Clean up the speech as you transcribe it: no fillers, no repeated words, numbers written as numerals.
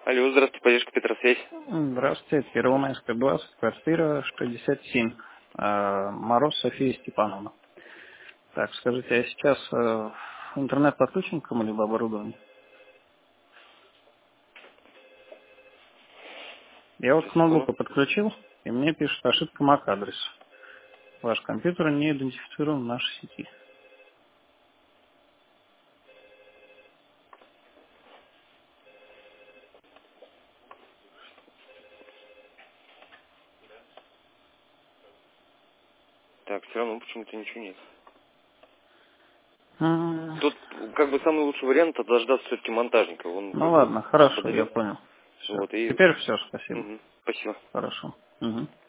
Алло, здравствуйте, поддержка Петросвязь. Здравствуйте, Первомайская, 20, квартира 67. Мороз София Степановна. Так, скажите, а сейчас интернет подключен к кому-либо оборудованию? Я вот Сейчас, к секунду. ноутбуку подключил, и мне пишет ошибка MAC-адреса. Ваш компьютер не идентифицирован в нашей сети. Так, все равно почему-то ничего нет. М, Тут, как бы, самый лучший вариант — это дождаться все-таки монтажника. Он, Ну как бы, ладно, хорошо, я подойдет. понял. Все. Вот, и... Теперь все, спасибо. Спасибо. Хорошо. Мгм.